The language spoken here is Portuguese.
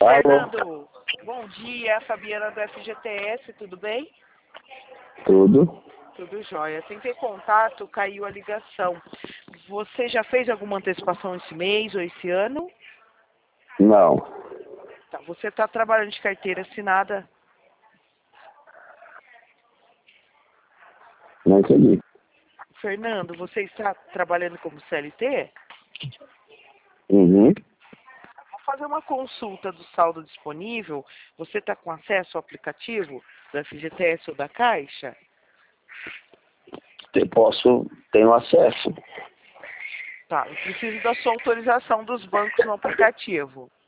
Fernando, bom dia, Fabiana do FGTS, tudo bem? Tudo? Tudo jóia. Tentei contato, caiu a ligação. Você já fez alguma antecipação esse mês ou esse ano? Não. Tá, você está trabalhando de carteira assinada? Não entendi. Fernando, você está trabalhando como CLT? Uhum. Vou fazer uma consulta do saldo disponível. Você está com acesso ao aplicativo do FGTS ou da Caixa? Tenho acesso. Tá, eu preciso da sua autorização dos bancos no aplicativo.